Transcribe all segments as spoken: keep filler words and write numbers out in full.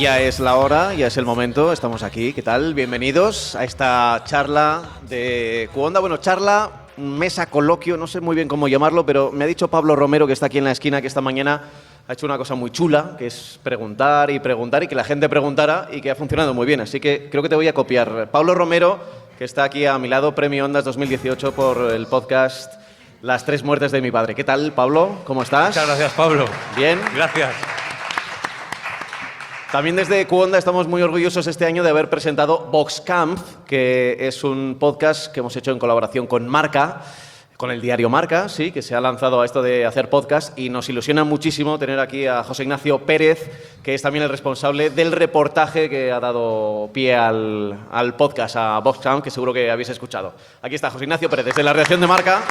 Ya es la hora, ya es el momento, estamos aquí. ¿Qué tal? Bienvenidos a esta charla de Cuonda. Bueno, charla, mesa, coloquio, no sé muy bien cómo llamarlo, pero me ha dicho Pablo Romero, que está aquí en la esquina, que esta mañana ha hecho una cosa muy chula, que es preguntar y preguntar y que la gente preguntara y que ha funcionado muy bien. Así que creo que te voy a copiar. Pablo Romero, que está aquí a mi lado, Premio Ondas dos mil dieciocho por el podcast Las tres muertes de mi padre. ¿Qué tal, Pablo? ¿Cómo estás? Muchas gracias, Pablo. Bien. Gracias. También desde Cuonda estamos muy orgullosos este año de haber presentado VoxCamp, que es un podcast que hemos hecho en colaboración con Marca, con el diario Marca, sí, que se ha lanzado a esto de hacer podcast, y nos ilusiona muchísimo tener aquí a José Ignacio Pérez, que es también el responsable del reportaje que ha dado pie al, al podcast, a VoxCamp, que seguro que habéis escuchado. Aquí está José Ignacio Pérez, desde la redacción de Marca.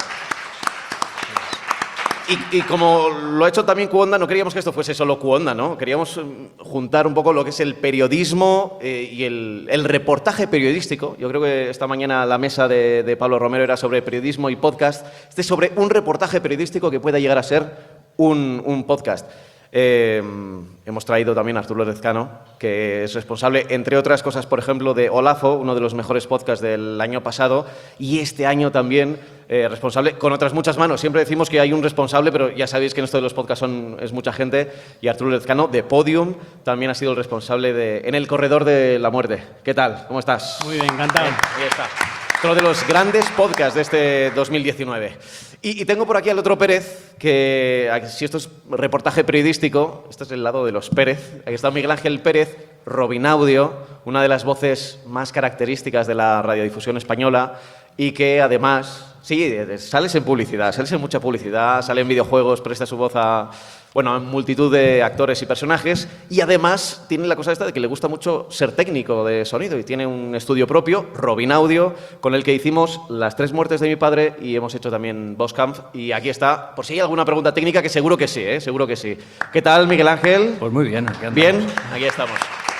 Y, y como lo ha hecho también Cuonda, no queríamos que esto fuese solo Cuonda, ¿no? Queríamos juntar un poco lo que es el periodismo eh, y el, el reportaje periodístico. Yo creo que esta mañana la mesa de, de Pablo Romero era sobre periodismo y podcast. Este es sobre un reportaje periodístico que pueda llegar a ser un, un podcast. Eh, hemos traído también a Arturo Lezcano, que es responsable, entre otras cosas, por ejemplo, de Olafo, uno de los mejores podcasts del año pasado, y este año también eh, responsable, con otras muchas manos. Siempre decimos que hay un responsable, pero ya sabéis que en esto de los podcasts son, es mucha gente, y Arturo Lezcano, de Podium, también ha sido el responsable de En el corredor de la muerte. ¿Qué tal? ¿Cómo estás? Muy bien, encantado. Bien, ahí está. Otro de los grandes podcasts de este dos mil diecinueve. Y, y tengo por aquí al otro Pérez, que si esto es reportaje periodístico, este es el lado de los Pérez. Aquí está Miguel Ángel Pérez, Robin Audio, una de las voces más características de la radiodifusión española y que además, sí, sales en publicidad, sales en mucha publicidad, sale en videojuegos, presta su voz a, bueno, a multitud de actores y personajes, y además tiene la cosa esta de que le gusta mucho ser técnico de sonido y tiene un estudio propio, Robin Audio, con el que hicimos Las tres muertes de mi padre y hemos hecho también VoxCamp, y aquí está, por si hay alguna pregunta técnica, que seguro que sí, ¿eh? Seguro que sí. ¿Qué tal, Miguel Ángel? Pues muy bien. Aquí andamos. Bien, aquí estamos.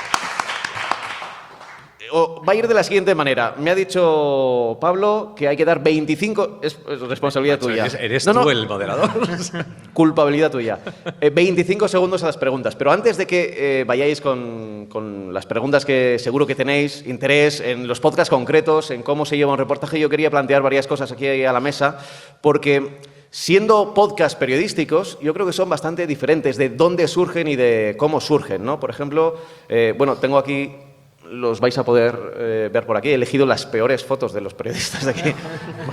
O va a ir de la siguiente manera. Me ha dicho Pablo que hay que dar veinticinco... Es, es responsabilidad Macho, tuya. Eres, eres no, tú no. el moderador. Culpabilidad tuya. Eh, veinticinco segundos a las preguntas. Pero antes de que eh, vayáis con, con las preguntas que seguro que tenéis interés en los podcasts concretos, en cómo se lleva un reportaje, yo quería plantear varias cosas aquí a la mesa, porque siendo podcasts periodísticos, yo creo que son bastante diferentes de dónde surgen y de cómo surgen, ¿no? Por ejemplo, eh, bueno, tengo aquí... Los vais a poder eh, ver por aquí. He elegido las peores fotos de los periodistas de aquí.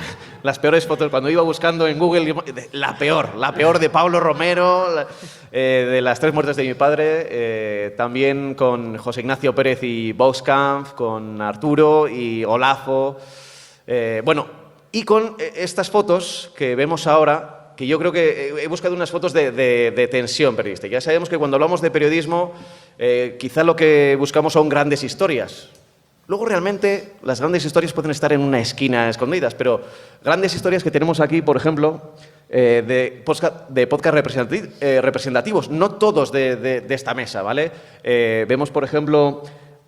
Las peores fotos. Cuando iba buscando en Google, la peor. La peor de Pablo Romero, la, eh, de Las tres muertes de mi padre. Eh, también con José Ignacio Pérez y VoxCamp, con Arturo y Olafo. Eh, bueno, y con estas fotos que vemos ahora, que yo creo que he buscado unas fotos de, de, de tensión periodística. Ya sabemos que cuando hablamos de periodismo, eh, quizá lo que buscamos son grandes historias. Luego, realmente, las grandes historias pueden estar en una esquina escondidas, pero grandes historias que tenemos aquí, por ejemplo, eh, de, podcast, de podcast representati- eh, representativos, no todos de, de, de esta mesa, ¿vale? Eh, vemos, por ejemplo,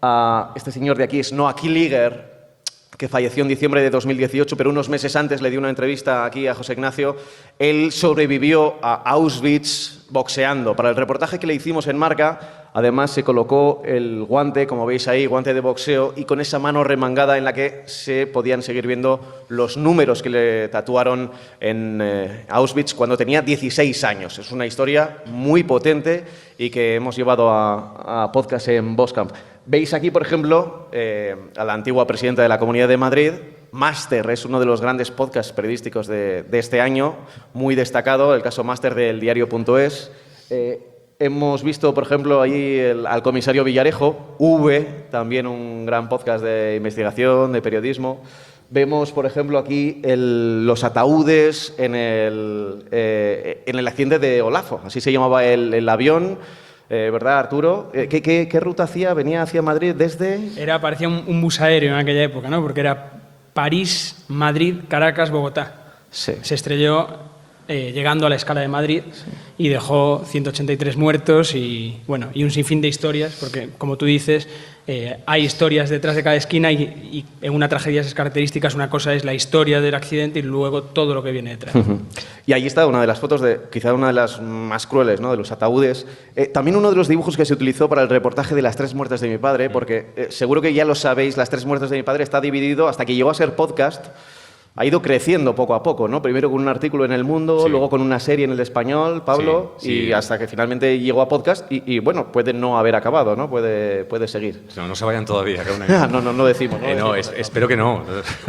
a este señor de aquí, es Noah Killiger, que falleció en diciembre de dos mil dieciocho, pero unos meses antes le dio una entrevista aquí a José Ignacio. Él sobrevivió a Auschwitz boxeando. Para el reportaje que le hicimos en Marca, además se colocó el guante, como veis ahí, guante de boxeo, y con esa mano remangada en la que se podían seguir viendo los números que le tatuaron en eh, Auschwitz cuando tenía dieciséis años. Es una historia muy potente y que hemos llevado a, a podcast en VoxCamp. Veis aquí, por ejemplo, eh, a la antigua presidenta de la Comunidad de Madrid. Máster es uno de los grandes podcasts periodísticos de, de este año, muy destacado, el caso Máster del diario punto es. Eh, hemos visto, por ejemplo, allí el, al comisario Villarejo, V, también un gran podcast de investigación, de periodismo. Vemos, por ejemplo, aquí el, los ataúdes en el, eh, en el accidente de Olafo, así se llamaba el, el avión. Eh, ¿Verdad, Arturo? Eh, ¿qué, qué, ¿Qué ruta hacía? ¿Venía hacia Madrid desde...? Era, parecía un, un bus aéreo en aquella época, ¿no? Porque era París, Madrid, Caracas, Bogotá. Sí. Se estrelló eh, llegando a la escala de Madrid, sí. y dejó ciento ochenta y tres muertos y, bueno, y un sinfín de historias, porque, como tú dices, eh, hay historias detrás de cada esquina y, y en una tragedia esas características, una cosa es la historia del accidente y luego todo lo que viene detrás. Uh-huh. Y ahí está una de las fotos, de quizá una de las más crueles, ¿no?, de los ataúdes. Eh, también uno de los dibujos que se utilizó para el reportaje de las tres muertes de mi padre, porque eh, seguro que ya lo sabéis, las tres muertes de mi padre está dividido hasta que llegó a ser podcast. Ha ido creciendo poco a poco, ¿no? Primero con un artículo en El Mundo, sí. luego con una serie en El Español, Pablo, sí, sí. y hasta que finalmente llegó a podcast y, y, bueno, puede no haber acabado, ¿no? Puede, puede seguir. No, no se vayan todavía. Que una... no, no, no decimos. No, eh, no decimos, es, espero que no.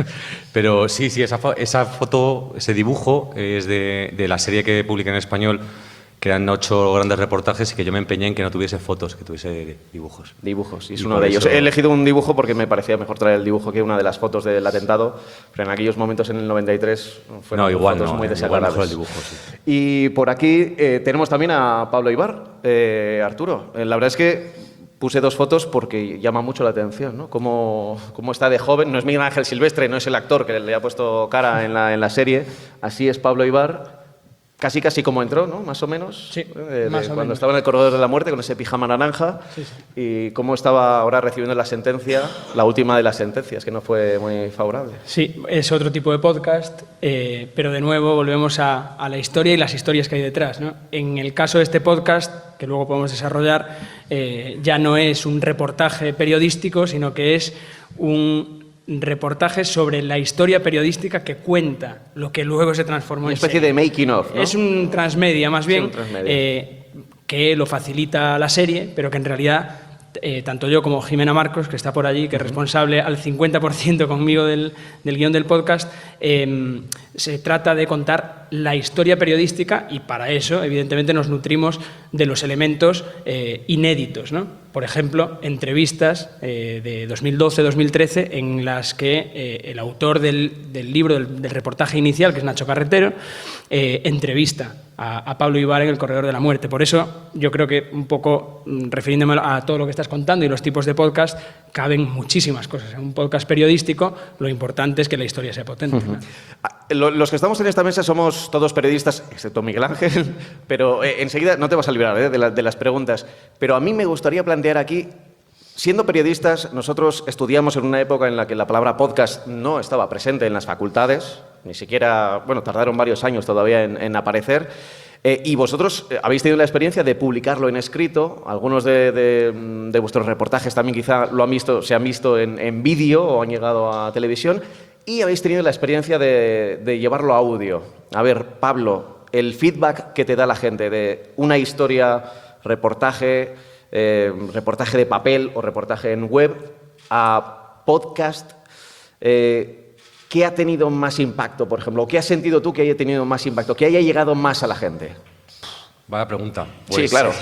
Pero sí, sí, esa, fo esa foto, ese dibujo es de, de la serie que publiqué en Español, que eran ocho grandes reportajes y que yo me empeñé en que no tuviese fotos, que tuviese dibujos. Dibujos, y es y uno de ellos. Eso... He elegido un dibujo porque me parecía mejor traer el dibujo que una de las fotos del atentado, pero en aquellos momentos, en el noventa y tres, fueron no, igual, fotos no, muy eh, desagradables. Igual el dibujo, sí. Y por aquí eh, tenemos también a Pablo Ibar. Eh, Arturo, eh, la verdad es que puse dos fotos porque llama mucho la atención, ¿no? Cómo, cómo está de joven. No es Miguel Ángel Silvestre, no es el actor que le ha puesto cara en la, en la serie. Así es Pablo Ibar. Casi, casi como entró, ¿no? Más o menos. Sí, eh, más de, o cuando menos. estaba en el corredor de la muerte con ese pijama naranja. Sí, sí. Y cómo estaba ahora recibiendo la sentencia, la última de las sentencias, que no fue muy favorable. Sí, es otro tipo de podcast, eh, pero de nuevo volvemos a, a la historia y las historias que hay detrás, ¿no? En el caso de este podcast, que luego podemos desarrollar, eh, ya no es un reportaje periodístico, sino que es un reportajes sobre la historia periodística que cuenta lo que luego se transformó Una en especie serie. de making of, ¿no? Es un transmedia, más bien, sí, transmedia. Eh, que lo facilita la serie, pero que en realidad eh, tanto yo como Jimena Marcos, que está por allí, que es responsable al cincuenta por ciento conmigo del, del guión del podcast, eh, se trata de contar la historia periodística y para eso, evidentemente, nos nutrimos de los elementos eh, inéditos, ¿no? Por ejemplo, entrevistas eh, de dos mil doce dos mil trece en las que eh, el autor del, del libro, del, del reportaje inicial, que es Nacho Carretero, eh, entrevista a, a Pablo Ibar en El Corredor de la Muerte. Por eso, yo creo que un poco, refiriéndome a todo lo que estás contando y los tipos de podcast, caben muchísimas cosas. En un podcast periodístico, lo importante es que la historia sea potente. Uh-huh. ¿no? Los que estamos en esta mesa somos todos periodistas, excepto Miguel Ángel, pero eh, enseguida no te vas a librar eh, de, la, de las preguntas. Pero a mí me gustaría plantear aquí, siendo periodistas, nosotros estudiamos en una época en la que la palabra podcast no estaba presente en las facultades, ni siquiera, bueno, tardaron varios años todavía en, en aparecer. Eh, y vosotros eh, habéis tenido la experiencia de publicarlo en escrito. Algunos de, de, de vuestros reportajes también quizá lo han visto, se han visto en, en vídeo o han llegado a televisión. Y habéis tenido la experiencia de, de llevarlo a audio. A ver, Pablo, el feedback que te da la gente de una historia, reportaje, eh, reportaje de papel o reportaje en web a podcast, eh, ¿qué ha tenido más impacto, por ejemplo? ¿Qué has sentido tú que haya tenido más impacto, que haya llegado más a la gente? Vaya pregunta. Pues, sí, claro.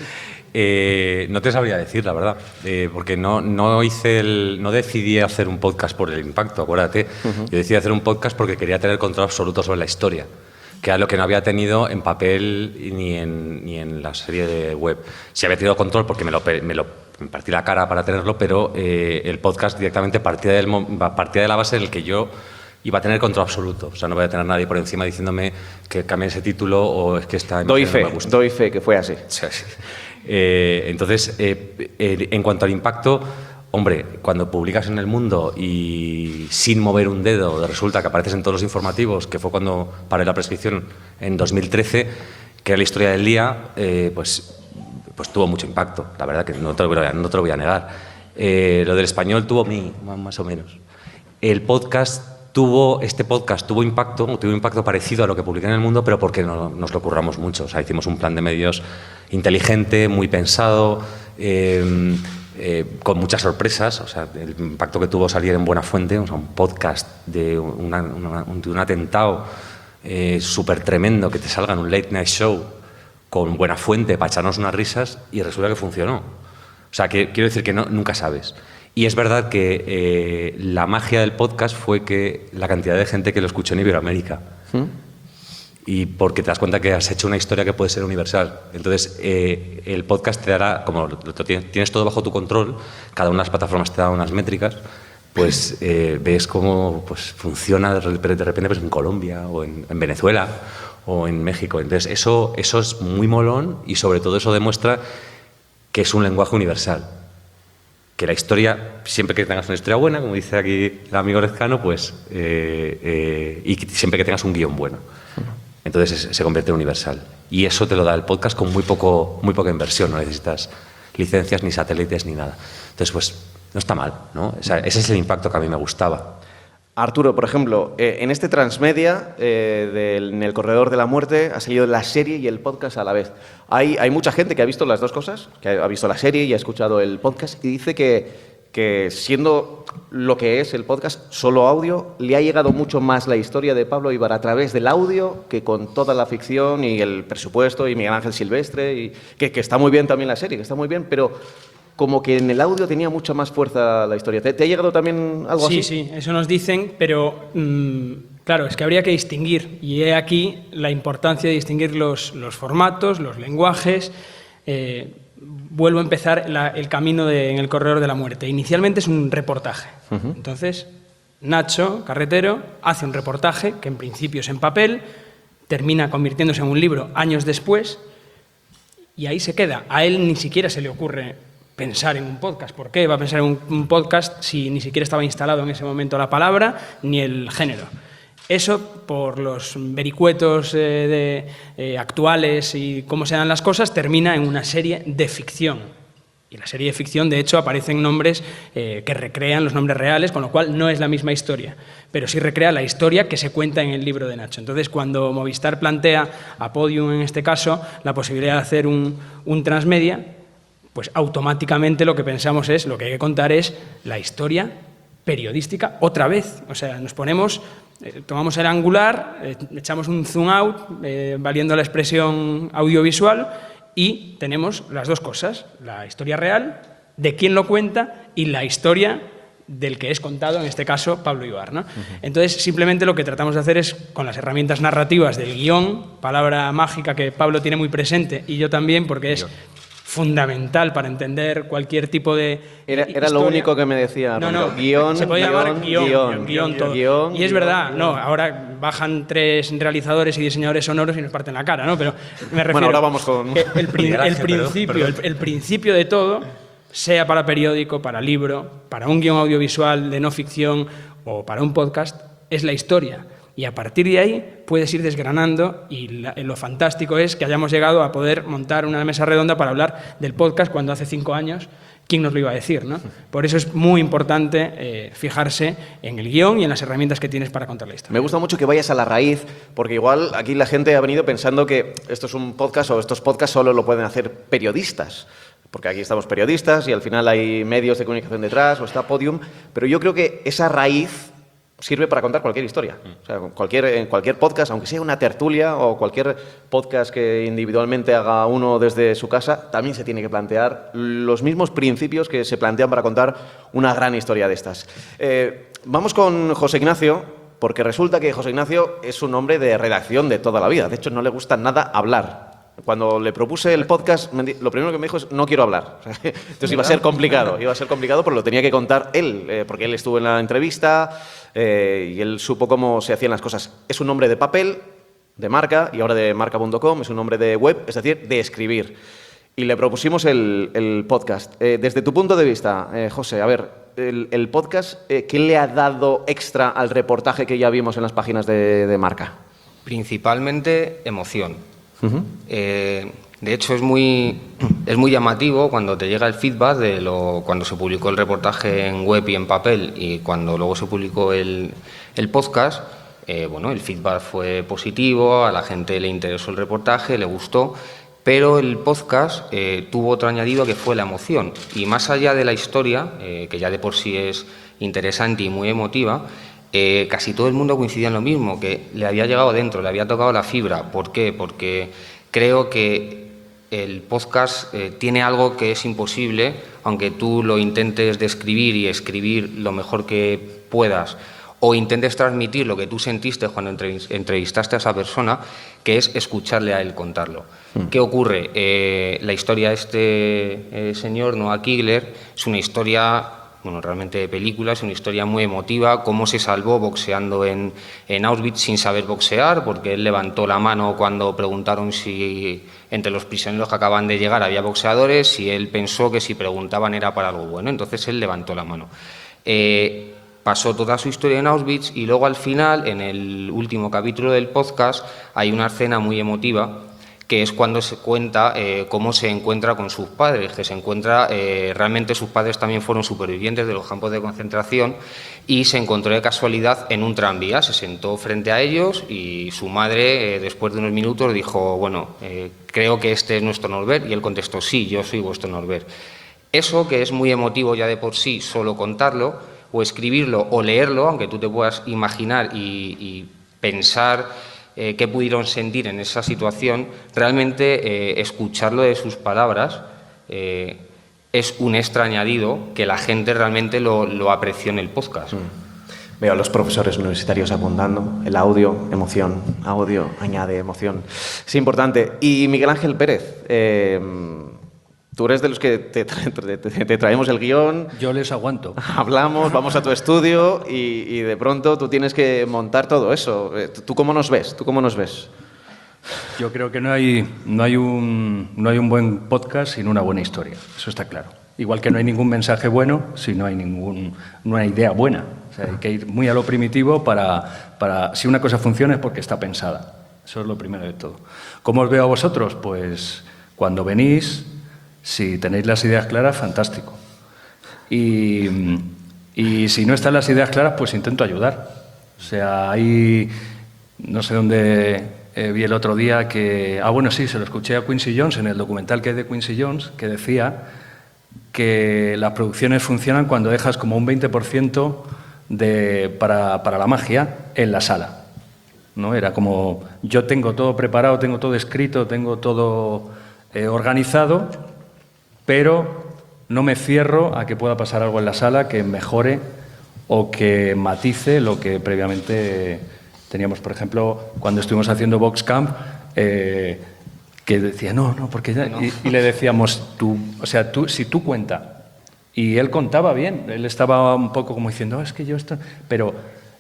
Eh, no te sabría decir, la verdad, eh, porque no, no, hice el, no decidí hacer un podcast por el impacto, acuérdate. Uh-huh. Yo decidí hacer un podcast porque quería tener control absoluto sobre la historia, que era lo que no había tenido en papel ni en, ni en la serie de web. Sí había tenido control porque me lo, me lo me partí la cara para tenerlo, pero eh, el podcast directamente partía, del, partía de la base en el que yo iba a tener control absoluto. O sea, no voy a tener a nadie por encima diciéndome que cambie ese título o es que esta doy fe, no me gusta. Doy fe que fue así. Sí, sí. Eh, entonces, eh, eh, en cuanto al impacto, hombre, cuando publicas en El Mundo y sin mover un dedo resulta que apareces en todos los informativos, que fue cuando paré la prescripción en dos mil trece, que era la historia del día, eh, pues, pues tuvo mucho impacto, la verdad que no te lo voy a, no te lo voy a negar. Eh, lo del Español tuvo mi, más o menos. El podcast tuvo, este podcast tuvo impacto, tuvo un impacto parecido a lo que publiqué en El Mundo, pero porque no, nos lo curramos mucho. O sea, hicimos un plan de medios inteligente, muy pensado, eh, eh, con muchas sorpresas. O sea, el impacto que tuvo salir en Buenafuente, o sea, un podcast de, una, una, de un atentado eh, súper tremendo, que te salga en un late night show con Buenafuente para echarnos unas risas y resulta que funcionó. O sea, que, quiero decir que no, nunca sabes. Y es verdad que eh, la magia del podcast fue que la cantidad de gente que lo escuchó en Iberoamérica. ¿Mm? Y porque te das cuenta que has hecho una historia que puede ser universal. Entonces, eh, el podcast te dará, como lo, lo tienes, tienes todo bajo tu control, cada una de las plataformas te da unas métricas, pues eh, ves cómo pues, funciona de repente pues, en Colombia o en, en Venezuela o en México. Entonces, eso, eso es muy molón y sobre todo eso demuestra que es un lenguaje universal. Que la historia, siempre que tengas una historia buena, como dice aquí el amigo Lezcano, pues, eh, eh, y siempre que tengas un guión bueno. Entonces es, se convierte en universal. Y eso te lo da el podcast con muy, poco, muy poca inversión, no necesitas licencias, ni satélites, ni nada. Entonces, pues, no está mal, ¿no? O sea, ese es el impacto que a mí me gustaba. Arturo, por ejemplo, eh, en este Transmedia, eh, del, en el Corredor de la Muerte, ha salido la serie y el podcast a la vez. Hay, hay mucha gente que ha visto las dos cosas, que ha visto la serie y ha escuchado el podcast, y dice que, que siendo lo que es el podcast, solo audio, le ha llegado mucho más la historia de Pablo Ibar a través del audio que con toda la ficción y el presupuesto y Miguel Ángel Silvestre, y que, que está muy bien también la serie, que está muy bien, pero como que en el audio tenía mucha más fuerza la historia. ¿Te, te ha llegado también algo sí, así? Sí, sí, eso nos dicen, pero mmm, claro, es que habría que distinguir, y he aquí la importancia de distinguir los, los formatos, los lenguajes. Eh, vuelvo a empezar la, el camino de, en el Corredor de la Muerte. Inicialmente es un reportaje. Uh-huh. Entonces, Nacho Carretero hace un reportaje que en principio es en papel, termina convirtiéndose en un libro años después, y ahí se queda. A él ni siquiera se le ocurre pensar en un podcast. ¿Por qué va a pensar en un, un podcast si ni siquiera estaba instalado en ese momento la palabra ni el género? Eso, por los vericuetos eh, de, eh, actuales y cómo se dan las cosas, termina en una serie de ficción. Y la serie de ficción, de hecho, aparecen nombres eh, que recrean los nombres reales, con lo cual no es la misma historia, pero sí recrea la historia que se cuenta en el libro de Nacho. Entonces, cuando Movistar plantea a Podium, en este caso, la posibilidad de hacer un, un transmedia, pues automáticamente lo que pensamos es, lo que hay que contar es la historia periodística otra vez. O sea, nos ponemos, eh, tomamos el angular, eh, echamos un zoom out, eh, valiendo la expresión audiovisual, y tenemos las dos cosas, la historia real, de quién lo cuenta, y la historia del que es contado, en este caso, Pablo Ibar, ¿no? Uh-huh. Entonces, simplemente lo que tratamos de hacer es, con las herramientas narrativas del guión, palabra mágica que Pablo tiene muy presente, y yo también, porque es fundamental para entender cualquier tipo de Era, era lo único que me decía. No, no, guión, se puede guión, llamar guión, guión, guión, guión, todo. Guión, y es guión, verdad, guión. no, ahora bajan tres realizadores y diseñadores sonoros y nos parten la cara, ¿no? Pero me refiero... Bueno, ahora vamos con... El, el, el, el principio, el, el principio de todo, sea para periódico, para libro, para un guión audiovisual de no ficción o para un podcast, es la historia. Y a partir de ahí puedes ir desgranando, y la, lo fantástico es que hayamos llegado a poder montar una mesa redonda para hablar del podcast cuando hace cinco años, ¿quién nos lo iba a decir, ¿no? Por eso es muy importante eh, fijarse en el guión y en las herramientas que tienes para contar la historia. Me gusta mucho que vayas a la raíz, porque igual aquí la gente ha venido pensando que esto es un podcast o estos podcasts solo lo pueden hacer periodistas. Porque aquí estamos periodistas y al final hay medios de comunicación detrás o está Podium, pero yo creo que esa raíz sirve para contar cualquier historia. O sea, cualquier, en cualquier podcast, aunque sea una tertulia o cualquier podcast que individualmente haga uno desde su casa, también se tiene que plantear los mismos principios que se plantean para contar una gran historia de estas. Eh, vamos con José Ignacio, porque resulta que José Ignacio es un hombre de redacción de toda la vida. De hecho, no le gusta nada hablar. Cuando le propuse el podcast, lo primero que me dijo es no quiero hablar. Entonces iba a ser complicado, iba a ser complicado porque lo tenía que contar él, eh, porque él estuvo en la entrevista eh, y él supo cómo se hacían las cosas. Es un hombre de papel, de marca, y ahora de marca punto com, es un hombre de web, es decir, de escribir. Y le propusimos el, el podcast. Eh, desde tu punto de vista, eh, José, a ver, el, el podcast, eh, ¿qué le ha dado extra al reportaje que ya vimos en las páginas de, de marca? Principalmente emoción. Uh-huh. Eh, de hecho, es muy, es muy llamativo cuando te llega el feedback de lo, cuando se publicó el reportaje en web y en papel, y cuando luego se publicó el, el podcast. Eh, bueno, el feedback fue positivo, a la gente le interesó el reportaje, le gustó, pero el podcast eh, tuvo otro añadido que fue la emoción. Y más allá de la historia, eh, que ya de por sí es interesante y muy emotiva, Eh, casi todo el mundo coincidía en lo mismo, que le había llegado dentro, le había tocado la fibra. ¿Por qué? Porque creo que el podcast eh, tiene algo que es imposible, aunque tú lo intentes describir y escribir lo mejor que puedas, o intentes transmitir lo que tú sentiste cuando entrevistaste a esa persona, que es escucharle a él contarlo. Mm. ¿Qué ocurre? Eh, la historia de este eh, señor, Noah Kigler, es una historia bueno, realmente de película, es una historia muy emotiva, cómo se salvó boxeando en, en Auschwitz sin saber boxear, porque él levantó la mano cuando preguntaron si entre los prisioneros que acaban de llegar había boxeadores, y él pensó que si preguntaban era para algo bueno, entonces él levantó la mano. Eh, pasó toda su historia en Auschwitz y luego al final, en el último capítulo del podcast, hay una escena muy emotiva que es cuando se cuenta eh, cómo se encuentra con sus padres, que se encuentra, eh, realmente sus padres también fueron supervivientes de los campos de concentración, y se encontró de casualidad en un tranvía, se sentó frente a ellos y su madre, eh, después de unos minutos, dijo, bueno, eh, creo que este es nuestro Norbert, y él contestó, sí, yo soy vuestro Norbert. Eso, que es muy emotivo ya de por sí, solo contarlo, o escribirlo o leerlo, aunque tú te puedas imaginar y, y pensar Eh, qué pudieron sentir en esa situación, realmente eh, escucharlo de sus palabras eh, es un extra añadido que la gente realmente lo, lo apreció en el podcast. Mm. Veo a los profesores universitarios apuntando, el audio, emoción, audio, añade emoción. Es importante. Y Miguel Ángel Pérez, eh, tú eres de los que te, tra te, te, te traemos el guión. Yo les aguanto. Hablamos, vamos a tu estudio y, y de pronto tú tienes que montar todo eso. ¿Tú cómo nos ves? ¿Tú cómo nos ves? Yo creo que no hay, no hay, un, no hay un buen podcast sin una buena historia. Eso está claro. Igual que no hay ningún mensaje bueno si no hay ningún, una idea buena. O sea, hay que ir muy a lo primitivo para, para... Si una cosa funciona es porque está pensada. Eso es lo primero de todo. ¿Cómo os veo a vosotros? Pues cuando venís... Si tenéis las ideas claras, fantástico. Y, y si no están las ideas claras, pues intento ayudar. O sea, hay... No sé dónde eh, vi el otro día que... Ah, bueno, sí, se lo escuché a Quincy Jones en el documental que hay de Quincy Jones, que decía que las producciones funcionan cuando dejas como un veinte por ciento de, para, para la magia en la sala, ¿no? Era como, yo tengo todo preparado, tengo todo escrito, tengo todo eh, organizado, pero no me cierro a que pueda pasar algo en la sala que mejore o que matice lo que previamente teníamos. Por ejemplo, cuando estuvimos haciendo Box Camp, eh, que decía, no, no, porque ya... Y, y le decíamos, tú, o sea, tú, si tú cuenta. Y él contaba bien, él estaba un poco como diciendo, oh, es que yo esto... Pero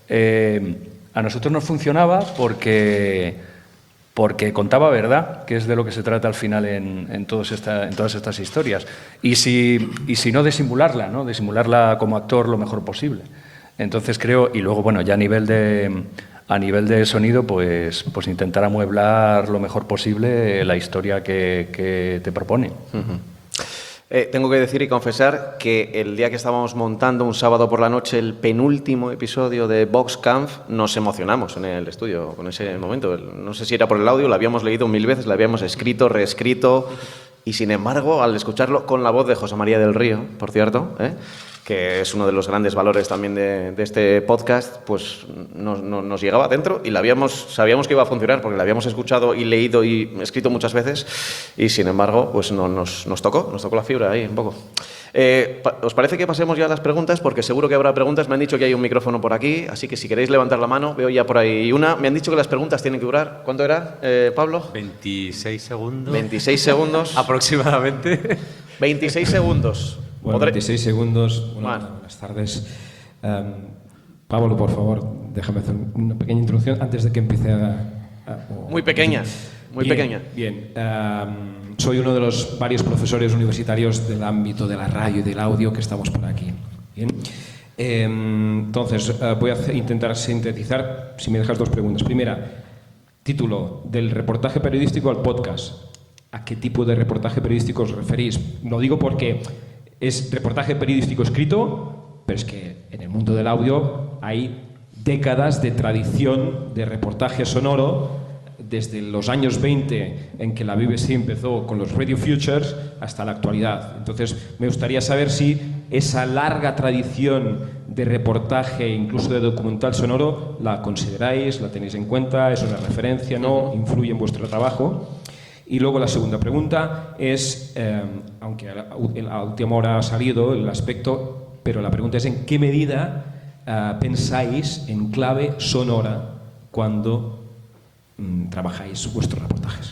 eh, a nosotros nos funcionaba porque... porque contaba verdad, que es de lo que se trata al final en, en, todos esta, en todas estas historias. Y si, y si no, disimularla, ¿no? Disimularla como actor lo mejor posible. Entonces creo, y luego, bueno, ya a nivel de, a nivel de sonido, pues, pues intentar amueblar lo mejor posible la historia que, que te propone. Uh-huh. Eh, tengo que decir y confesar que el día que estábamos montando un sábado por la noche el penúltimo episodio de Box Camp, nos emocionamos en el estudio con ese momento. No sé si era por el audio, lo habíamos leído mil veces, lo habíamos escrito, reescrito, y sin embargo, al escucharlo con la voz de José María del Río, por cierto, ¿eh? que es uno de los grandes valores también de, de este podcast, pues nos, nos, nos llegaba dentro y la habíamos, sabíamos que iba a funcionar porque la habíamos escuchado y leído y escrito muchas veces, y sin embargo pues no, nos, nos tocó, nos tocó la fibra ahí un poco. Eh, ¿Os parece que pasemos ya a las preguntas? Porque seguro que habrá preguntas. Me han dicho que hay un micrófono por aquí, así que si queréis levantar la mano, veo ya por ahí una. Me han dicho que las preguntas tienen que durar, ¿cuánto era, eh, Pablo? veintiséis segundos. veintiséis segundos. Aproximadamente. veintiséis segundos. Bueno, Podré... veintiséis segundos. Bueno, bueno. Buenas tardes. Um, Pablo, por favor, déjame hacer una pequeña introducción antes de que empiece a... a o, muy pequeña, muy bien, pequeña. Bien. Um, soy uno de los varios profesores universitarios del ámbito de la radio y del audio que estamos por aquí. Bien. Eh, entonces, uh, voy a hacer, intentar sintetizar, si me dejas dos preguntas. Primera, título, del reportaje periodístico al podcast. ¿A qué tipo de reportaje periodístico os referís? Lo digo porque es reportaje periodístico escrito, pero es que en el mundo del audio hay décadas de tradición de reportaje sonoro, desde los años veinte, en que la B B C empezó con los Radio Futures, hasta la actualidad. Entonces, me gustaría saber si esa larga tradición de reportaje, incluso de documental sonoro, la consideráis, la tenéis en cuenta, es una referencia, ¿no? ¿Influye en vuestro trabajo? Y luego la segunda pregunta es, eh, aunque a la, a la última hora ha salido el aspecto, pero la pregunta es en qué medida eh, pensáis en clave sonora cuando mm, trabajáis vuestros reportajes.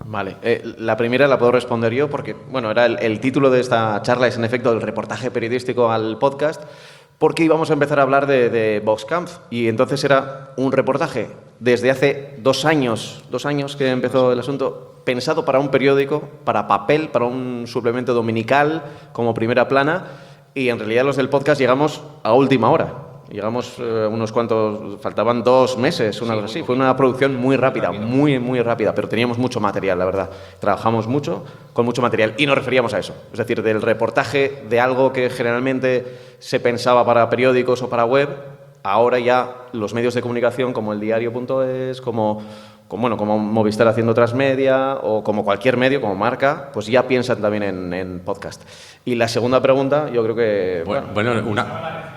Vale, eh, la primera la puedo responder yo porque, bueno, era el, el título de esta charla es en efecto el reportaje periodístico al podcast, porque íbamos a empezar a hablar de, de Voxkampf y entonces era un reportaje desde hace dos años, dos años que empezó el asunto, pensado para un periódico, para papel, para un suplemento dominical como primera plana y en realidad los del podcast llegamos a última hora. Llegamos eh, unos cuantos, faltaban dos meses, una cosa así. Fue una producción muy rápida, muy, muy rápida, pero teníamos mucho material, la verdad. Trabajamos mucho con mucho material y nos referíamos a eso. Es decir, del reportaje de algo que generalmente se pensaba para periódicos o para web, ahora ya los medios de comunicación como el diario punto es, como, como, bueno, como Movistar haciendo Transmedia o como cualquier medio, como Marca, pues ya piensan también en, en podcast. Y la segunda pregunta, yo creo que... Bueno, bueno, una...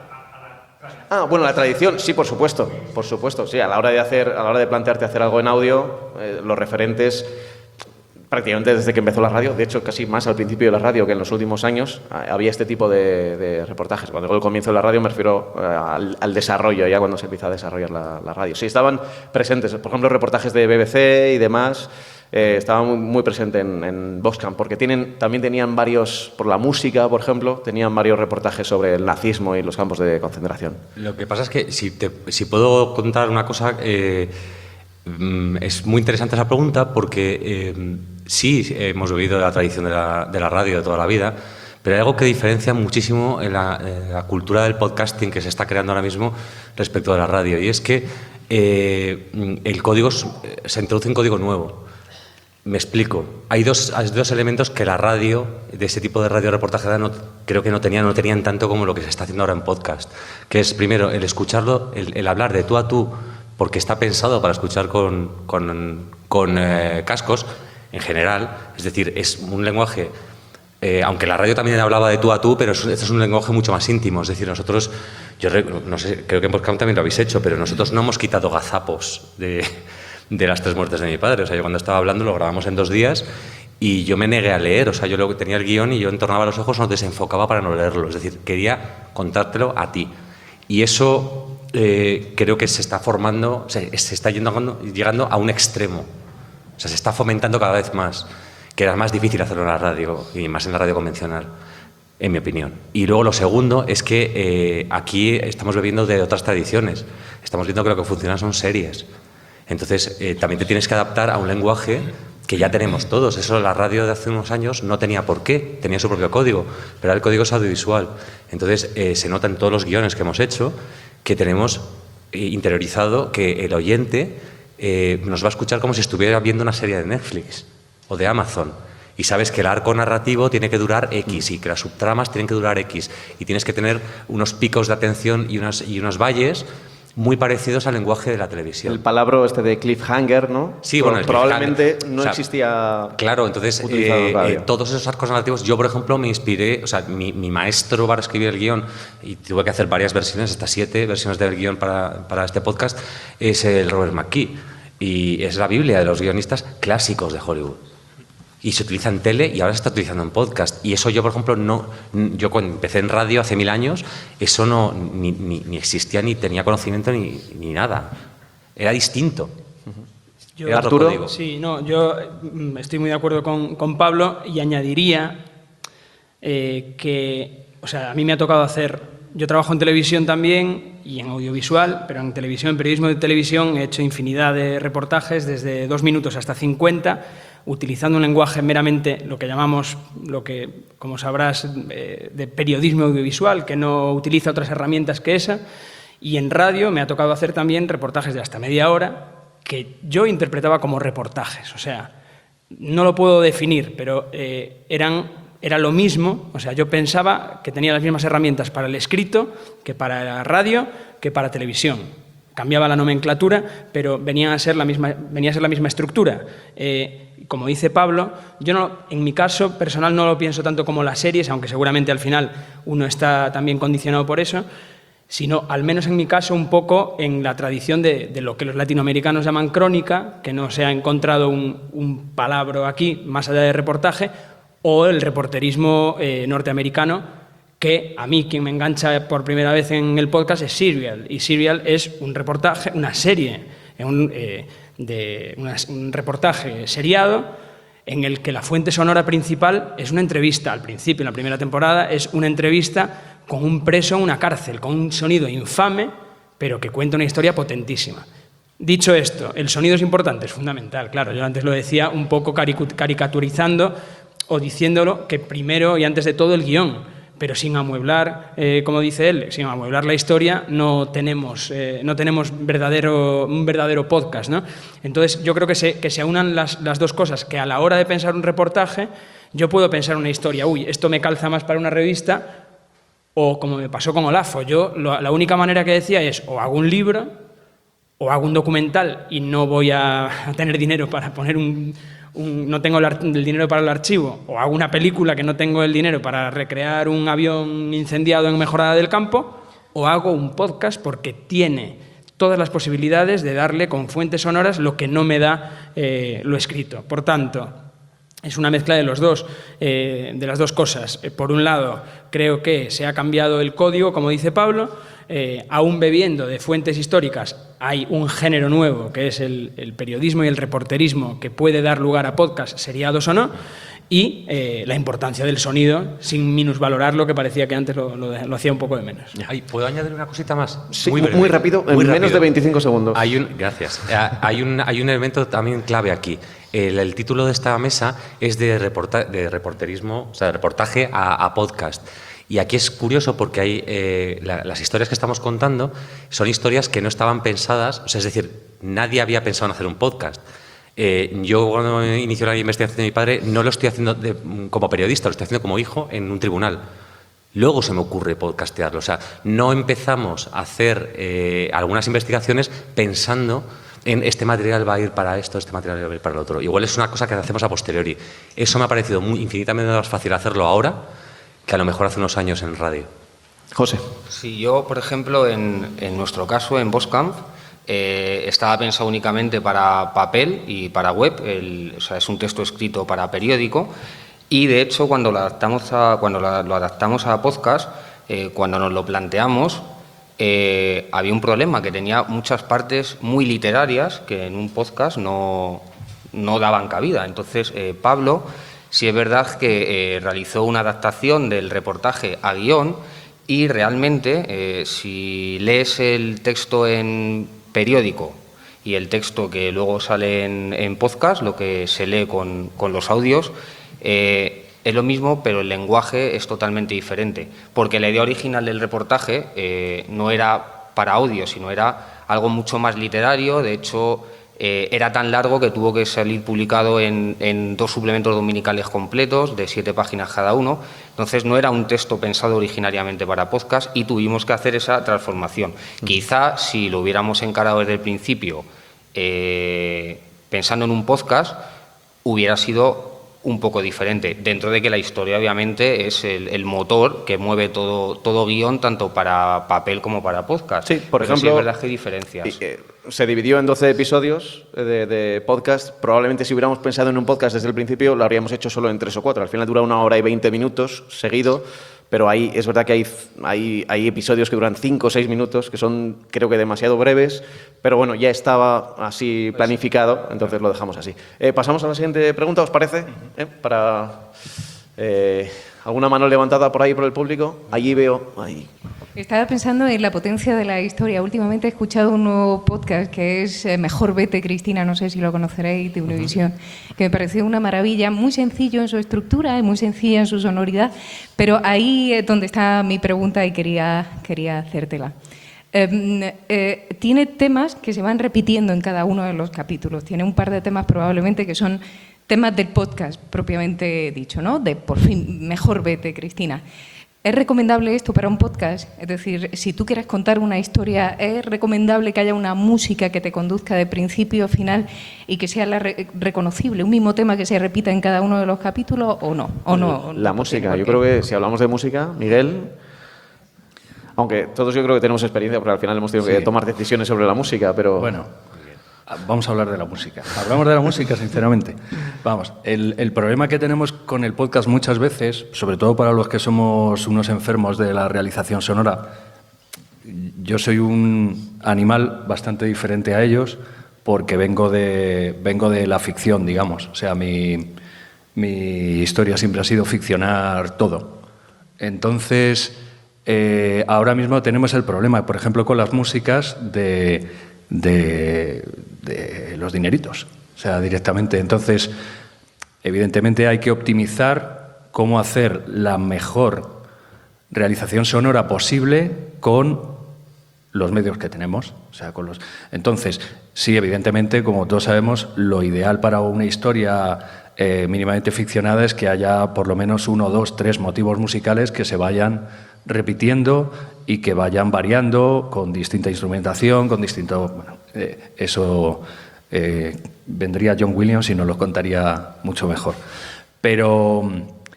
Ah, bueno, la tradición, sí, por supuesto, por supuesto, sí, a la hora de hacer, a la hora de plantearte hacer algo en audio, eh, los referentes, prácticamente desde que empezó la radio, de hecho casi más al principio de la radio que en los últimos años, eh, había este tipo de, de reportajes. Cuando digo el comienzo de la radio me refiero eh, al, al desarrollo, ya cuando se empieza a desarrollar la, la radio. Sí, estaban presentes, por ejemplo, reportajes de B B C y demás. Eh, estaba muy, muy presente en, en Voxkampf, porque tienen, también tenían varios, por la música, por ejemplo, tenían varios reportajes sobre el nazismo y los campos de concentración. Lo que pasa es que, si, te, si puedo contar una cosa, eh, es muy interesante esa pregunta, porque eh, sí hemos vivido la tradición de la, de la radio de toda la vida, pero hay algo que diferencia muchísimo en la, en la cultura del podcasting que se está creando ahora mismo respecto de la radio, y es que eh, el código, se introduce un código nuevo. Me explico. Hay dos, hay dos elementos que la radio, de ese tipo de radio reportaje, no, creo que no tenían, no tenían tanto como lo que se está haciendo ahora en podcast. Que es, primero, el escucharlo, el, el hablar de tú a tú, porque está pensado para escuchar con, con, con eh, cascos, en general. Es decir, es un lenguaje, eh, aunque la radio también hablaba de tú a tú, pero este es un lenguaje mucho más íntimo. Es decir, nosotros, yo no sé, creo que en podcast también lo habéis hecho, pero nosotros no hemos quitado gazapos de... de las tres muertes de mi padre. O sea, yo cuando estaba hablando lo grabamos en dos días y yo me negué a leer. O sea, yo luego tenía el guión y yo entornaba los ojos, nos desenfocaba para no leerlo. Es decir, quería contártelo a ti. Y eso eh, creo que se está formando, se, se está yendo, llegando a un extremo. O sea, se está fomentando cada vez más, que era más difícil hacerlo en la radio y más en la radio convencional, en mi opinión. Y luego lo segundo es que eh, aquí estamos bebiendo de otras tradiciones. Estamos viendo que lo que funciona son series. Entonces, eh, también te tienes que adaptar a un lenguaje que ya tenemos todos. Eso la radio de hace unos años no tenía por qué, tenía su propio código, pero el código es audiovisual. Entonces, eh, se nota en todos los guiones que hemos hecho que tenemos eh, interiorizado que el oyente eh, nos va a escuchar como si estuviera viendo una serie de Netflix o de Amazon. Y sabes que el arco narrativo tiene que durar X y que las subtramas tienen que durar X. Y tienes que tener unos picos de atención y, unas, y unos valles muy parecidos al lenguaje de la televisión. El palabra este de cliffhanger, ¿no? Sí, bueno, el probablemente no o sea, existía. Claro, entonces eh, eh, todos esos arcos narrativos, yo por ejemplo me inspiré, o sea, mi, mi maestro para escribir el guión, y tuve que hacer varias versiones, hasta siete versiones del guión para, para este podcast, es el Robert McKee, y es la Biblia de los guionistas clásicos de Hollywood. Y se utiliza en tele y ahora se está utilizando en podcast. Y eso yo, por ejemplo, no, yo cuando empecé en radio hace mil años, eso no ni, ni, ni existía, ni tenía conocimiento, ni, ni nada. Era distinto. Yo, Era otro código. Sí, no, yo estoy muy de acuerdo con, con Pablo y añadiría eh, que, o sea, a mí me ha tocado hacer, yo trabajo en televisión también y en audiovisual, pero en televisión, en periodismo de televisión he hecho infinidad de reportajes, desde dos minutos hasta cincuenta, utilizando un lenguaje meramente, lo que llamamos, lo que, como sabrás, eh, de periodismo audiovisual, que no utiliza otras herramientas que esa. Y en radio me ha tocado hacer también reportajes de hasta media hora, que yo interpretaba como reportajes. O sea, no lo puedo definir, pero eh, eran, era lo mismo. O sea, yo pensaba que tenía las mismas herramientas para el escrito, que para la radio, que para televisión. Cambiaba la nomenclatura, pero venía a ser la misma, venía a ser la misma estructura. Eh, como dice Pablo, yo no, en mi caso personal no lo pienso tanto como las series, aunque seguramente al final uno está también condicionado por eso, sino al menos en mi caso un poco en la tradición de, de lo que los latinoamericanos llaman crónica, que no se ha encontrado un, un palabra aquí más allá de reportaje, o el reporterismo eh, norteamericano, que a mí quien me engancha por primera vez en el podcast es Serial, y Serial es un reportaje, una serie un, eh, de una, un reportaje seriado en el que la fuente sonora principal es una entrevista. Al principio, en la primera temporada, es una entrevista con un preso en una cárcel, con un sonido infame, pero que cuenta una historia potentísima. Dicho esto, el sonido es importante, es fundamental, claro. Yo antes lo decía un poco caricaturizando o diciéndolo que primero y antes de todo el guión, pero sin amueblar, eh, como dice él, sin amueblar la historia, no tenemos, eh, no tenemos verdadero, un verdadero podcast, ¿no? Entonces, yo creo que se, que se aunan las, las dos cosas, que a la hora de pensar un reportaje, yo puedo pensar una historia, uy, esto me calza más para una revista, o como me pasó con Olafo, yo lo, la única manera que decía es, o hago un libro, o hago un documental y no voy a, a tener dinero para poner un... Un, no tengo el, el dinero para el archivo, o hago una película que no tengo el dinero para recrear un avión incendiado en Mejorada del Campo, o hago un podcast porque tiene todas las posibilidades de darle con fuentes sonoras lo que no me da eh, lo escrito. Por tanto, es una mezcla de los dos, eh, de las dos cosas. Eh, por un lado, creo que se ha cambiado el código, como dice Pablo, eh, aún bebiendo de fuentes históricas, hay un género nuevo, que es el, el periodismo y el reporterismo, que puede dar lugar a podcasts, seriados o no, y eh, la importancia del sonido, sin minusvalorar lo que parecía que antes lo, lo, lo hacía un poco de menos. Ay, ¿puedo añadir una cosita más? Sí, muy, muy rápido, en muy menos rápido. de veinticinco segundos. Hay un, gracias. Hay un, hay un elemento también clave aquí. El, el título de esta mesa es de, reporta, de reporterismo, o sea, de reportaje a, a podcast. Y aquí es curioso porque hay, eh, la, las historias que estamos contando son historias que no estaban pensadas, o sea, es decir, nadie había pensado en hacer un podcast. Eh, yo cuando inició la investigación de mi padre no lo estoy haciendo de, como periodista, lo estoy haciendo como hijo en un tribunal. Luego se me ocurre podcastearlo. O sea, no empezamos a hacer eh, algunas investigaciones pensando en este material va a ir para esto, este material va a ir para el otro. Igual es una cosa que hacemos a posteriori. Eso me ha parecido muy, infinitamente más fácil hacerlo ahora que a lo mejor hace unos años en radio. José. Sí, yo, por ejemplo, en, en nuestro caso, en Boscamp, eh, estaba pensado únicamente para papel y para web, el, o sea, es un texto escrito para periódico, y de hecho, cuando lo adaptamos a, cuando lo, lo adaptamos a podcast, eh, cuando nos lo planteamos, eh, había un problema, que tenía muchas partes muy literarias que en un podcast no, no daban cabida. Entonces, eh, Pablo, sí es verdad que eh, realizó una adaptación del reportaje a guión, y realmente, eh, si lees el texto en periódico y el texto que luego sale en, en podcast, lo que se lee con, con los audios, eh, es lo mismo, pero el lenguaje es totalmente diferente, porque la idea original del reportaje eh, no era para audio, sino era algo mucho más literario. De hecho, eh, era tan largo que tuvo que salir publicado en, en dos suplementos dominicales completos, de siete páginas cada uno. Entonces, no era un texto pensado originariamente para podcast y tuvimos que hacer esa transformación. Mm. Quizá, si lo hubiéramos encarado desde el principio, eh, pensando en un podcast, hubiera sido un poco diferente, dentro de que la historia obviamente es el, el motor que mueve todo, todo guión, tanto para papel como para podcast. Sí, por Pero ejemplo, sí es verdad que hay diferencias. Eh, se dividió en doce episodios de, de podcast. Probablemente si hubiéramos pensado en un podcast desde el principio lo habríamos hecho solo en tres o cuatro. Al final dura una hora y veinte minutos seguido, pero ahí es verdad que hay, hay, hay episodios que duran cinco o seis minutos, que son creo que demasiado breves, pero bueno, ya estaba así planificado, entonces lo dejamos así. Eh, pasamos a la siguiente pregunta, ¿os parece? ¿Eh? Para eh, ¿alguna mano levantada por ahí por el público? Allí veo... Ahí. Estaba pensando en la potencia de la historia. Últimamente he escuchado un nuevo podcast que es eh, Mejor Vete, Cristina, no sé si lo conoceréis, de Univisión, que me pareció una maravilla, muy sencillo en su estructura, muy sencilla en su sonoridad, pero ahí es donde está mi pregunta y quería, quería hacértela. Eh, eh, tiene temas que se van repitiendo en cada uno de los capítulos. Tiene un par de temas probablemente que son temas del podcast propiamente dicho, ¿no? De por fin, Mejor Vete, Cristina. ¿Es recomendable esto para un podcast? Es decir, si tú quieres contar una historia, ¿es recomendable que haya una música que te conduzca de principio a final y que sea la re reconocible, un mismo tema que se repita en cada uno de los capítulos o no? ¿O no? La no música, yo creo que si hablamos de música, Miguel, aunque todos yo creo que tenemos experiencia porque al final hemos tenido sí. que tomar decisiones sobre la música, pero... Bueno. Vamos a hablar de la música. Hablamos de la música, sinceramente. Vamos, el, el problema que tenemos con el podcast muchas veces, sobre todo para los que somos unos enfermos de la realización sonora, yo soy un animal bastante diferente a ellos porque vengo de, vengo de la ficción, digamos. O sea, mi, mi historia siempre ha sido ficcionar todo. Entonces, eh, ahora mismo tenemos el problema, por ejemplo, con las músicas de, de, de los dineritos. O sea, directamente. Entonces, evidentemente hay que optimizar cómo hacer la mejor realización sonora posible con los medios que tenemos. O sea, con los... Entonces, sí, evidentemente, como todos sabemos, lo ideal para una historia eh, mínimamente ficcionada es que haya por lo menos uno, dos, tres motivos musicales que se vayan repitiendo y que vayan variando con distinta instrumentación, con distinto... Bueno, eh, eso eh, vendría John Williams y nos lo contaría mucho mejor. Pero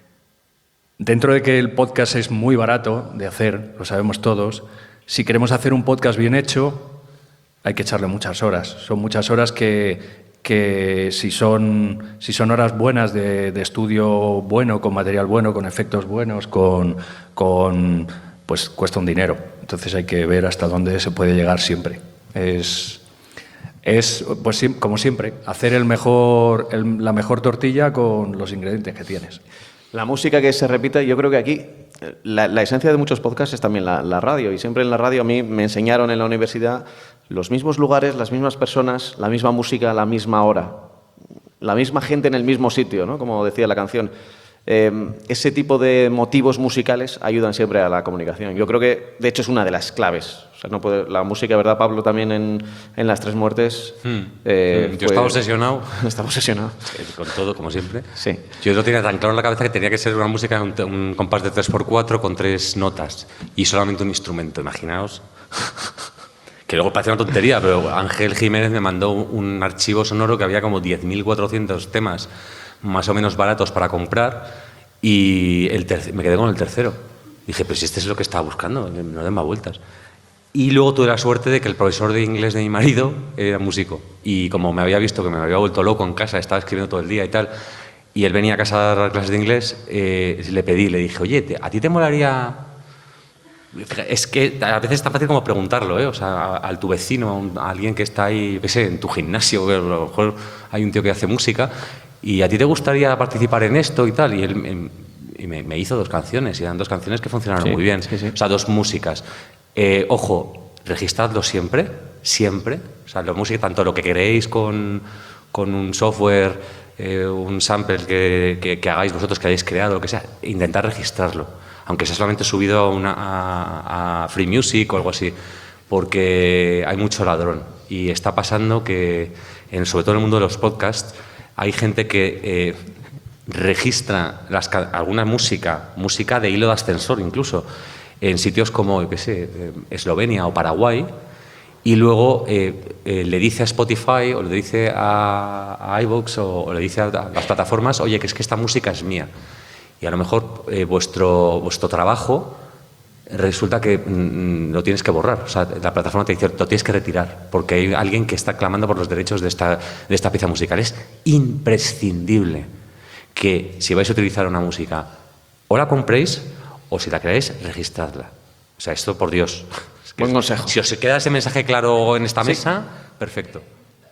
dentro de que el podcast es muy barato de hacer, lo sabemos todos, si queremos hacer un podcast bien hecho, hay que echarle muchas horas. Son muchas horas que, que si, son, si son horas buenas de, de estudio bueno, con material bueno, con efectos buenos, con, con, pues cuesta un dinero. Entonces hay que ver hasta dónde se puede llegar siempre. Es, es pues, como siempre, hacer el mejor, el, la mejor tortilla con los ingredientes que tienes. La música que se repite, yo creo que aquí la, la esencia de muchos podcasts es también la, la radio, y siempre en la radio a mí me enseñaron en la universidad los mismos lugares, las mismas personas, la misma música, la misma hora, la misma gente en el mismo sitio, ¿no? Como decía la canción. Eh, ese tipo de motivos musicales ayudan siempre a la comunicación. Yo creo que, de hecho, es una de las claves. O sea, no puede, la música, ¿verdad, Pablo? También en, en Las Tres Muertes. Hmm. Eh, Yo fue... estaba obsesionado. Estaba obsesionado. Con todo, como siempre. Sí. Yo lo tenía tan claro en la cabeza que tenía que ser una música, un, un compás de tres por cuatro con tres notas y solamente un instrumento, imaginaos. Que luego parece una tontería, pero Ángel Jiménez me mandó un archivo sonoro que había como diez mil cuatrocientos temas más o menos baratos para comprar, y el terc- me quedé con el tercero. Dije, pero si este es lo que estaba buscando, no den más vueltas. Y luego tuve la suerte de que el profesor de inglés de mi marido era músico, y como me había visto que me había vuelto loco en casa, estaba escribiendo todo el día y tal, y él venía a casa a dar clases de inglés, eh, le pedí, le dije, oye, ¿te, ¿a ti te molaría...? Es que a veces es tan fácil como preguntarlo, ¿eh? O sea, a, a tu vecino, a, un, a alguien que está ahí, qué sé, en tu gimnasio, a lo mejor hay un tío que hace música, y ¿a ti te gustaría participar en esto y tal? Y él me, y me, me hizo dos canciones, y eran dos canciones que funcionaron Sí, muy bien. sí, sí. O sea, dos músicas. Eh, ojo, registradlo siempre, siempre. O sea, la música, tanto lo que queréis con, con un software, eh, un sample que, que, que hagáis vosotros, que hayáis creado, lo que sea, intentar registrarlo. Aunque sea solamente subido a, una, a, a Free Music o algo así, porque hay mucho ladrón. Y está pasando que, en, sobre todo en el mundo de los podcasts, hay gente que eh, registra las, alguna música, música de hilo de ascensor incluso, en sitios como, yo qué sé, Eslovenia o Paraguay, y luego eh, eh, le dice a Spotify o le dice a, a iVoox o, o le dice a, a las plataformas, oye, que es que esta música es mía. Y a lo mejor eh, vuestro, vuestro trabajo resulta que mm, lo tienes que borrar. O sea, la plataforma te dice, lo tienes que retirar, porque hay alguien que está clamando por los derechos de esta, de esta pieza musical. Es imprescindible que, si vais a utilizar una música, o la compréis, o si la queréis, registradla. O sea, esto, por Dios. Es que Buen consejo. Si os queda ese mensaje claro en esta Sí. mesa, perfecto.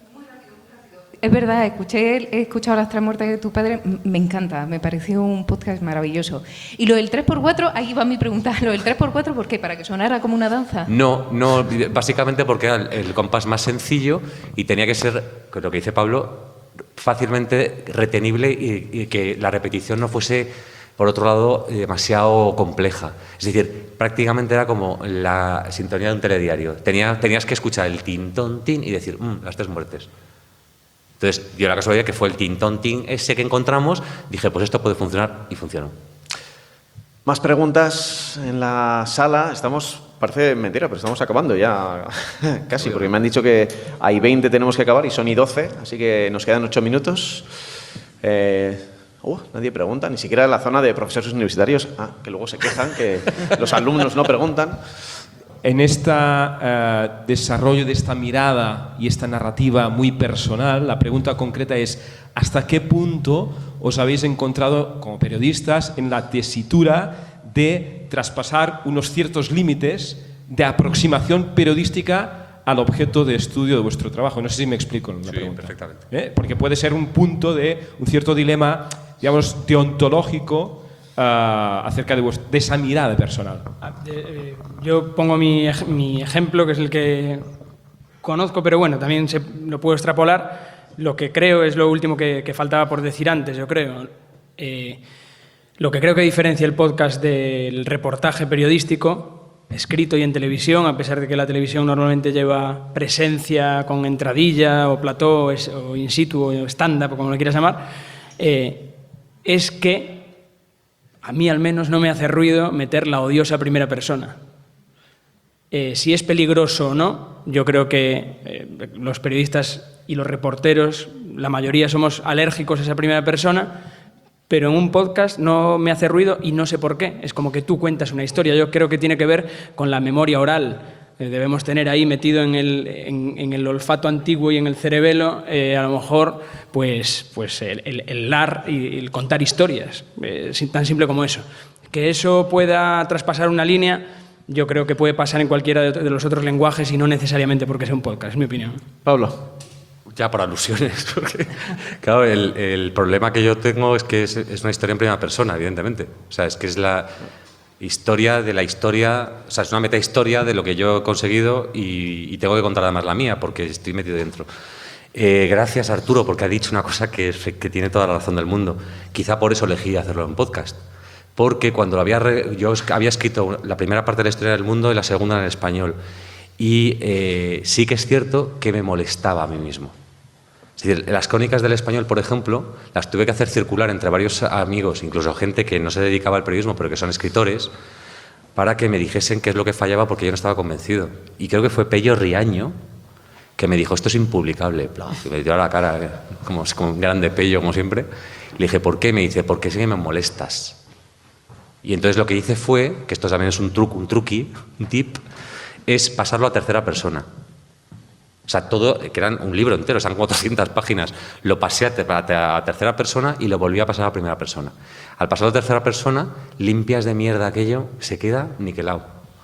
Es verdad, escuché, he escuchado Las Tres Muertes de tu padre, m- me encanta, me pareció un podcast maravilloso. Y lo del tres por cuatro, ahí va mi pregunta, lo del tres por cuatro, ¿por qué? ¿Para que sonara como una danza? No, no, básicamente porque era el, el compás más sencillo y tenía que ser, con lo que dice Pablo, fácilmente retenible y, y que la repetición no fuese, por otro lado, demasiado compleja. Es decir, prácticamente era como la sintonía de un telediario. Tenía, tenías que escuchar el tin, ton, tin y decir, mmm, Las Tres Muertes. Entonces, dio la casualidad que fue el tin, ton, tin ese que encontramos, dije, pues esto puede funcionar, y funcionó. Más preguntas en la sala. Estamos, parece mentira, pero estamos acabando ya casi, porque me han dicho que hay veinte, tenemos que acabar, y son y doce, así que nos quedan ocho minutos. Eh, uh, nadie pregunta, ni siquiera en la zona de profesores universitarios, ah, que luego se quejan que los alumnos no preguntan. En este eh, desarrollo de esta mirada y esta narrativa muy personal, la pregunta concreta es ¿hasta qué punto os habéis encontrado como periodistas en la tesitura de traspasar unos ciertos límites de aproximación periodística al objeto de estudio de vuestro trabajo. No sé si me explico en la Sí, pregunta. perfectamente. ¿Eh? Porque puede ser un punto de un cierto dilema, digamos, deontológico uh, acerca de, vuestra, de esa mirada personal. Eh, yo pongo mi, ej mi ejemplo, que es el que conozco, pero bueno, también se, lo puedo extrapolar. Lo que creo es lo último que, que faltaba por decir antes, yo creo. Eh, lo que creo que diferencia el podcast del reportaje periodístico, escrito y en televisión, a pesar de que la televisión normalmente lleva presencia con entradilla o plató o in situ o stand-up, como lo quieras llamar, eh, es que a mí al menos no me hace ruido meter la odiosa primera persona. Eh, si es peligroso o no, yo creo que eh, los periodistas y los reporteros, la mayoría somos alérgicos a esa primera persona, pero en un podcast no me hace ruido y no sé por qué. Es como que tú cuentas una historia. Yo creo que tiene que ver con la memoria oral. Eh, debemos tener ahí metido en el, en, en el olfato antiguo y en el cerebelo, eh, a lo mejor, pues, pues el, el, el lar y el contar historias. Eh, tan simple como eso. Que eso pueda traspasar una línea, yo creo que puede pasar en cualquiera de, de los otros lenguajes y no necesariamente porque sea un podcast, es mi opinión. Pablo. Ya por alusiones, porque claro, el, el problema que yo tengo es que es, es una historia en primera persona, evidentemente. O sea, es que es la historia de la historia, o sea, es una metahistoria de lo que yo he conseguido y, y tengo que contar además la mía porque estoy metido dentro. Eh, gracias, Arturo, porque ha dicho una cosa que, es, que tiene toda la razón del mundo. Quizá por eso elegí hacerlo en podcast. Porque cuando lo había re, yo había escrito la primera parte de la historia del mundo y la segunda en español. Y eh, sí que es cierto que me molestaba a mí mismo. Es decir, las crónicas del español, por ejemplo, las tuve que hacer circular entre varios amigos, incluso gente que no se dedicaba al periodismo, pero que son escritores, para que me dijesen qué es lo que fallaba porque yo no estaba convencido. Y creo que fue Pello Riaño que me dijo, esto es impublicable. Y me dio a la cara, como, como un grande Pello, como siempre. Le dije, ¿por qué? Me dice, porque sí que me molestas. Y entonces lo que hice fue, que esto también es un truco, un truqui, un tip, es pasarlo a tercera persona. O sea, todo, que eran un libro entero, eran cuatrocientas páginas, lo pasé a, te, a tercera persona y lo volví a pasar a primera persona. Al pasarlo a tercera persona, limpias de mierda aquello, se queda niquelado.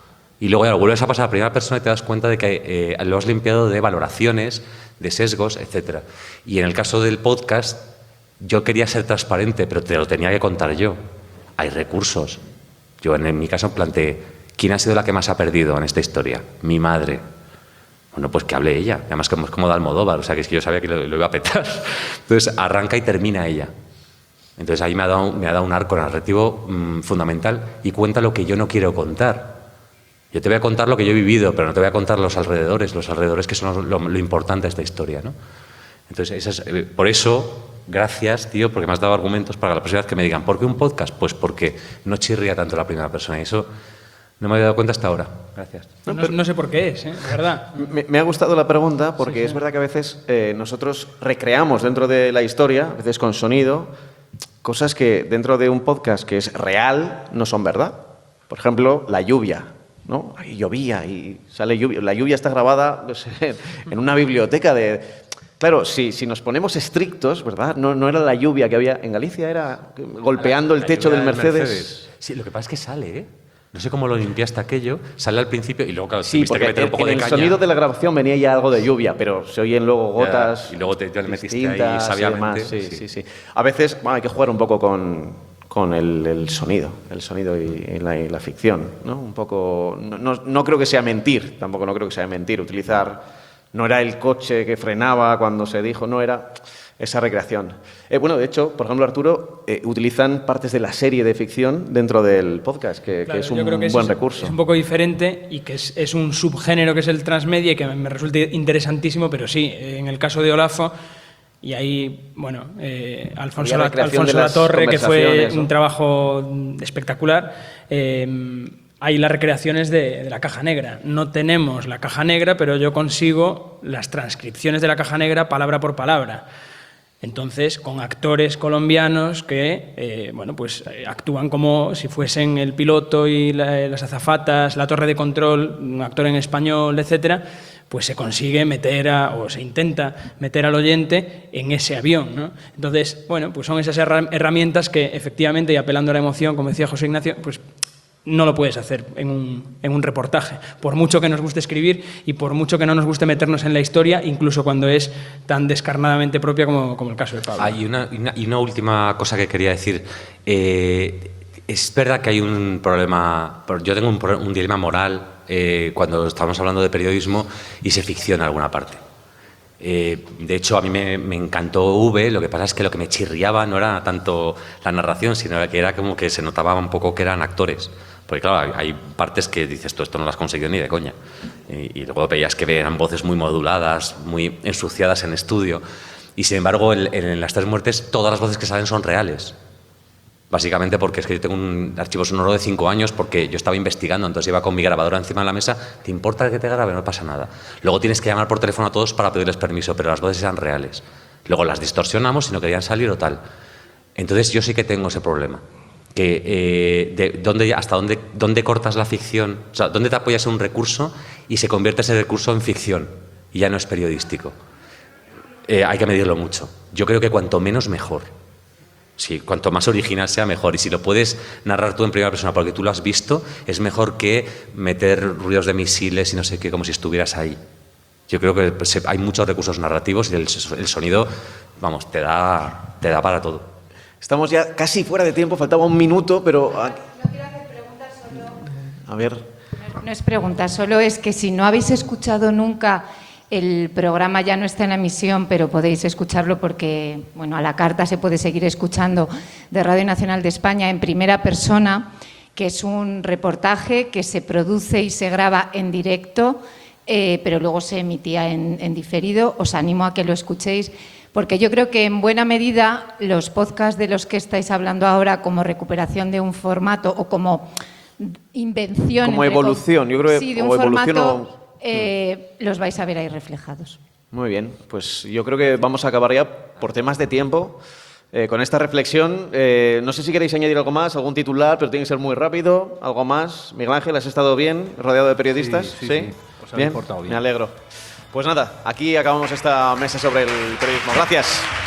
Y luego ya lo vuelves a pasar a primera persona y te das cuenta de que eh, lo has limpiado de valoraciones, de sesgos, etcétera. Y en el caso del podcast, yo quería ser transparente, pero te lo tenía que contar yo. Hay recursos. Yo en, en mi caso planteé, ¿quién ha sido la que más ha perdido en esta historia? Mi madre. Bueno, pues que hable ella. Además, como es como de Almodóvar, o sea, que es que yo sabía que lo, lo iba a petar. Entonces, arranca y termina ella. Entonces, ahí me ha dado, me ha dado un arco narrativo mmm, fundamental y cuenta lo que yo no quiero contar. Yo te voy a contar lo que yo he vivido, pero no te voy a contar los alrededores, los alrededores que son lo, lo importante de esta historia, ¿no? Entonces, esa es, eh, por eso, gracias, tío, porque me has dado argumentos para la próxima vez que me digan, ¿por qué un podcast? Pues porque no chirría tanto la primera persona. Y eso no me había dado cuenta hasta ahora. Gracias. No, no, no sé por qué es, ¿eh? De verdad. Me, me ha gustado la pregunta porque sí, sí. es verdad que a veces eh, nosotros recreamos dentro de la historia, a veces con sonido, cosas que dentro de un podcast que es real no son verdad. Por ejemplo, la lluvia, ¿no? Ahí llovía y sale lluvia. La lluvia está grabada, no sé, en una biblioteca de... Claro, si, si nos ponemos estrictos, ¿verdad? No, no era la lluvia que había en Galicia, era golpeando la, el techo la del Mercedes. Mercedes. Sí, lo que pasa es que sale, ¿eh? No sé cómo lo limpiaste aquello, sale al principio y luego, claro, sí, tuviste que meter un poco en de el caña. sonido de la grabación venía ya algo de lluvia, pero se oyen luego gotas. Ya, y luego te, te metiste ahí distintas y sabiamente. demás. Sí, sí. sí, sí. A veces bueno, hay que jugar un poco con, con el, el sonido, el sonido y, y, la, y la ficción, ¿no? Un poco. No, no, no creo que sea mentir, tampoco no creo que sea mentir. Utilizar. No era el coche que frenaba cuando se dijo, no era esa recreación. Eh, bueno, de hecho, por ejemplo, Arturo, eh, utilizan partes de la serie de ficción dentro del podcast, que, Claro, que es un yo creo que buen es, recurso. Es un poco diferente y que es, es un subgénero que es el transmedia y que me resulta interesantísimo, pero sí, en el caso de Olafo, y ahí, bueno, eh, Alfonso, La, Alfonso La Torre, que fue un ¿no? trabajo espectacular, eh, hay las recreaciones de, de la caja negra. No tenemos la caja negra, pero yo consigo las transcripciones de la caja negra palabra por palabra. Entonces, con actores colombianos que eh, bueno, pues, eh, actúan como si fuesen el piloto y la, las azafatas, la torre de control, un actor en español, etcétera, pues se consigue meter a, o se intenta meter al oyente en ese avión, ¿no? Entonces, bueno, pues son esas herramientas que efectivamente, y apelando a la emoción, como decía José Ignacio, pues no lo puedes hacer en un, en un reportaje, por mucho que nos guste escribir y por mucho que no nos guste meternos en la historia, incluso cuando es tan descarnadamente propia como, como el caso de Pablo. Hay una, y una, y una última cosa que quería decir. Eh, es verdad que hay un problema, yo tengo un, un dilema moral eh, cuando estamos hablando de periodismo y se ficciona alguna parte. Eh, de hecho, a mí me, me encantó V, lo que pasa es que lo que me chirriaba no era tanto la narración, sino que era como que se notaba un poco que eran actores. Porque claro, hay partes que dices, tú esto no lo has conseguido ni de coña. Y, y luego veías que eran voces muy moduladas, muy ensuciadas en estudio. Y sin embargo, en, en Las Tres Muertes, todas las voces que salen son reales. Básicamente porque es que yo tengo un archivo sonoro de cinco años porque yo estaba investigando, entonces iba con mi grabadora encima de la mesa. ¿Te importa que te grabe? No pasa nada. Luego tienes que llamar por teléfono a todos para pedirles permiso, pero las voces eran reales. Luego las distorsionamos si no querían salir o tal. Entonces yo sí que tengo ese problema. Que, eh, de dónde, hasta dónde, dónde cortas la ficción, o sea, dónde te apoyas en un recurso y se convierte ese recurso en ficción y ya no es periodístico. Eh, hay que medirlo mucho. Yo creo que cuanto menos mejor. Sí, cuanto más original sea mejor, y si lo puedes narrar tú en primera persona porque tú lo has visto, es mejor que meter ruidos de misiles y no sé qué, como si estuvieras ahí. Yo creo que hay muchos recursos narrativos y el, el sonido, vamos, te da, te da para todo. Estamos ya casi fuera de tiempo, faltaba un minuto, pero... No quiero hacer preguntas, solo... A ver... No es pregunta, solo es que si no habéis escuchado nunca, el programa ya no está en la emisión, pero podéis escucharlo porque, bueno, a la carta se puede seguir escuchando, de Radio Nacional de España en primera persona, que es un reportaje que se produce y se graba en directo, eh, pero luego se emitía en, en diferido. Os animo a que lo escuchéis, porque yo creo que en buena medida los podcasts de los que estáis hablando ahora, como recuperación de un formato o como invención... Como evolución, yo creo que sí, de como un formato, evolución o... eh, los vais a ver ahí reflejados. Muy bien, pues yo creo que vamos a acabar ya por temas de tiempo. Eh, con esta reflexión, eh, no sé si queréis añadir algo más, algún titular, pero tiene que ser muy rápido, algo más. Miguel Ángel, ¿has estado bien rodeado de periodistas? Sí, sí, sí. Os habéis portado bien. Me alegro. Pues nada, aquí acabamos esta mesa sobre el periodismo. Gracias.